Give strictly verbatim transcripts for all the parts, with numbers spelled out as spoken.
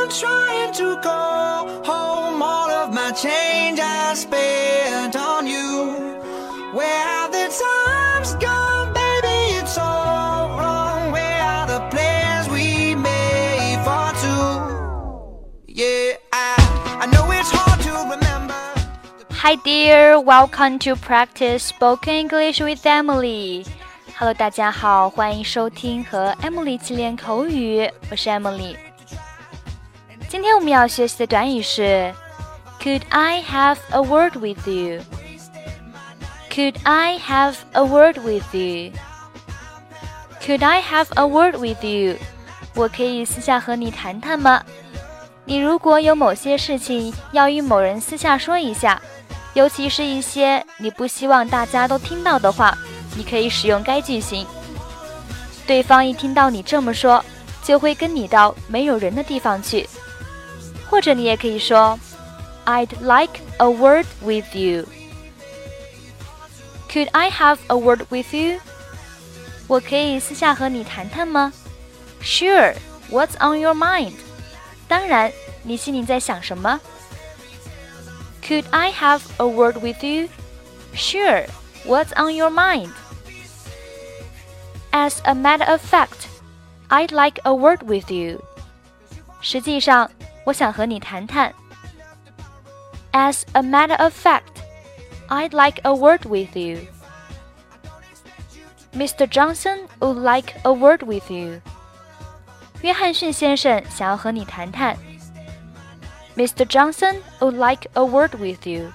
trying to go home. All of my change I spent on you. Where have the times gone, baby? It's all wrong. Where are the plans we made for two? Yeah, I, I know it's hard to remember. Hi dear, welcome to practice spoken English with Emily.Hello， 大家好，欢迎收听和 Emily 一起练口语，我是 Emily。今天我们要学习的短语是 Could I have a word with you? Could I have a word with you? Could I have a word with you? 我可以私下和你谈谈吗？你如果有某些事情要与某人私下说一下，尤其是一些你不希望大家都听到的话，你可以使用该句型。对方一听到你这么说，就会跟你到没有人的地方去。或者你也可以说 I'd like a word with you. Could I have a word with you? 我可以私下和你谈谈吗？ Sure, what's on your mind? 当然，你心里在想什么？ Could I have a word with you? Sure, what's on your mind? As a matter of fact, I'd like a word with you. 实际上，我想和你谈谈。As a matter of fact,I'd like a word with you. Mister Johnson would like a word with you. 约翰逊先生想要和你谈谈。Mister Johnson would like a word with you.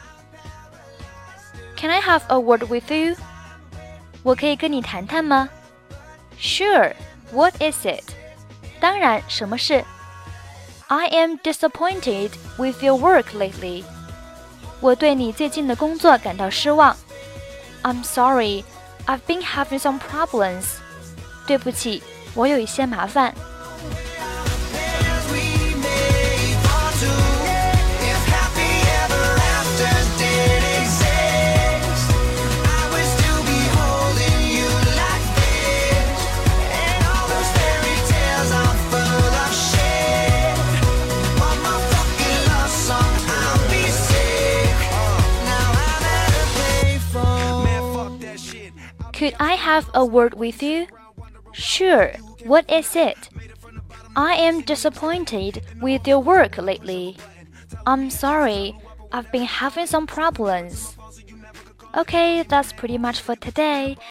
Can I have a word with you? 我可以跟你谈谈吗？ Sure, what is it? 当然，什么事？ I am disappointed with your work lately.我对你最近的工作感到失望。I'm sorry, I've been having some problems. 对不起，我有一些麻烦。Could I have a word with you? Sure, what is it? I am disappointed with your work lately. I'm sorry, I've been having some problems. Okay, that's pretty much for today.